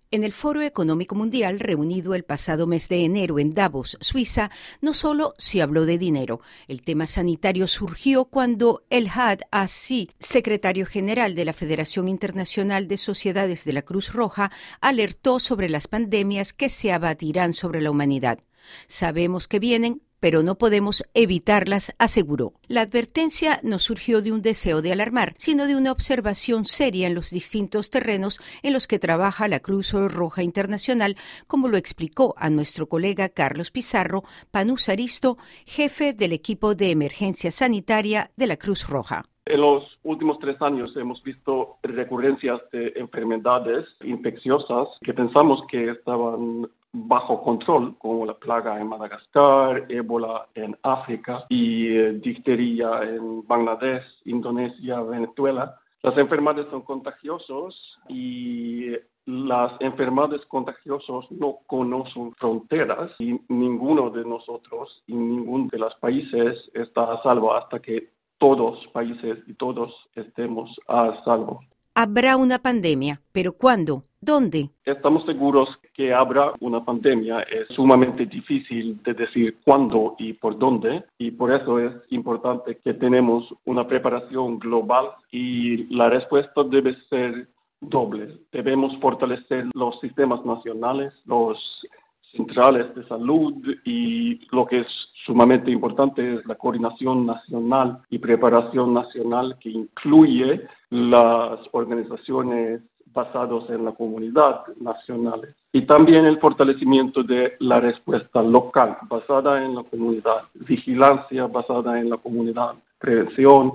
En el Foro Económico Mundial, reunido el pasado mes de enero en Davos, Suiza, no solo se habló de dinero. El tema sanitario surgió cuando Elhad Assi, secretario general de la Federación Internacional de Sociedades de la Cruz Roja, alertó sobre las pandemias que se abatirán sobre la humanidad. Sabemos que vienen, pero no podemos evitarlas, aseguró. La advertencia no surgió de un deseo de alarmar, sino de una observación seria en los distintos terrenos en los que trabaja la Cruz Roja Internacional, como lo explicó a nuestro colega Carlos Pizarro Panúzaristo, jefe del equipo de emergencia sanitaria de la Cruz Roja. En los últimos 3 años hemos visto recurrencias de enfermedades infecciosas que pensamos que estaban bajo control, como la plaga en Madagascar, ébola en África y difteria en Bangladesh, Indonesia, Venezuela. Las enfermedades son contagiosas y las enfermedades contagiosas no conocen fronteras y ninguno de nosotros y ninguno de los países está a salvo hasta que todos los países y todos estemos a salvo. Habrá una pandemia, pero ¿cuándo? ¿Dónde? Estamos seguros que habrá una pandemia. Es sumamente difícil de decir cuándo y por dónde, y por eso es importante que tenemos una preparación global y la respuesta debe ser doble. Debemos fortalecer los sistemas nacionales, los centrales de salud, y lo que es sumamente importante es la coordinación nacional y preparación nacional que incluye las organizaciones basadas en la comunidad nacionales y también el fortalecimiento de la respuesta local basada en la comunidad, vigilancia basada en la comunidad, prevención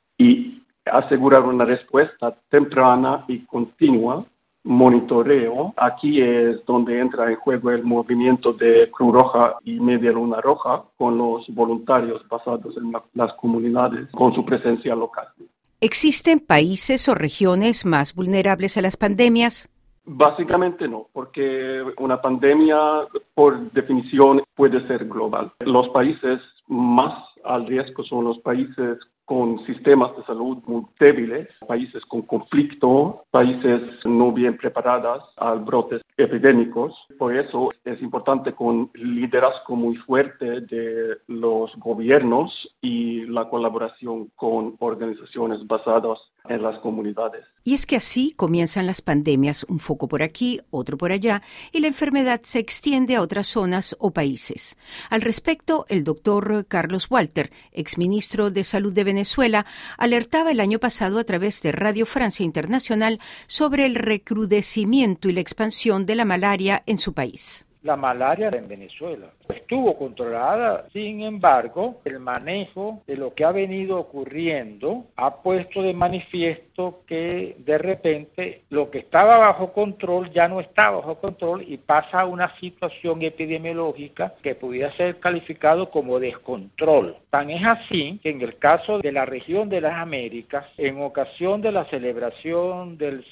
y asegurar una respuesta temprana y continua. Monitoreo. Aquí es donde entra en juego el movimiento de Cruz Roja y Media Luna Roja con los voluntarios basados en las comunidades con su presencia local. ¿Existen países o regiones más vulnerables a las pandemias? Básicamente no, porque una pandemia por definición puede ser global. Los países más al riesgo son los países con sistemas de salud muy débiles, países con conflicto, países no bien preparados a brotes epidémicos. Por eso es importante con liderazgo muy fuerte de los gobiernos y la colaboración con organizaciones basadas en las comunidades. Y es que así comienzan las pandemias, un foco por aquí, otro por allá, y la enfermedad se extiende a otras zonas o países. Al respecto, el doctor Carlos Walter, exministro de Salud de Venezuela, alertaba el año pasado a través de Radio Francia Internacional sobre el recrudecimiento y la expansión de la malaria en su país. La malaria en Venezuela estuvo controlada, sin embargo, el manejo de lo que ha venido ocurriendo ha puesto de manifiesto que de repente lo que estaba bajo control ya no está bajo control y pasa a una situación epidemiológica que pudiera ser calificado como descontrol. Tan es así que en el caso de la región de las Américas, en ocasión de la celebración del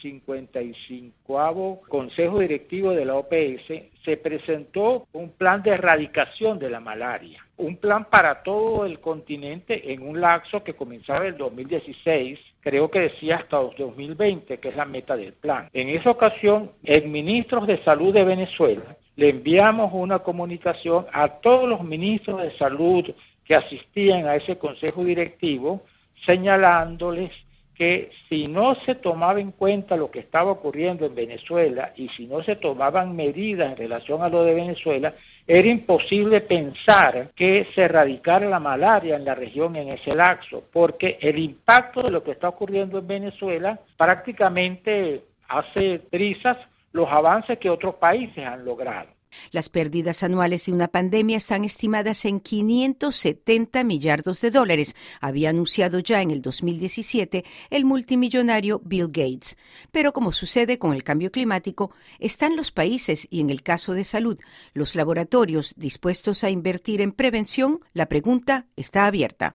55º Consejo Directivo de la OPS, se presentó un plan de erradicación de la malaria, un plan para todo el continente en un lapso que comenzaba en el 2016, creo que decía hasta 2020, que es la meta del plan. En esa ocasión, el ministro de Salud de Venezuela le enviamos una comunicación a todos los ministros de salud que asistían a ese consejo directivo, señalándoles que si no se tomaba en cuenta lo que estaba ocurriendo en Venezuela y si no se tomaban medidas en relación a lo de Venezuela, era imposible pensar que se erradicara la malaria en la región en ese lapso, porque el impacto de lo que está ocurriendo en Venezuela prácticamente hace trizas los avances que otros países han logrado. Las pérdidas anuales de una pandemia están estimadas en $570 millardos, había anunciado ya en el 2017 el multimillonario Bill Gates. Pero como sucede con el cambio climático, están los países y en el caso de salud, los laboratorios dispuestos a invertir en prevención. La pregunta está abierta.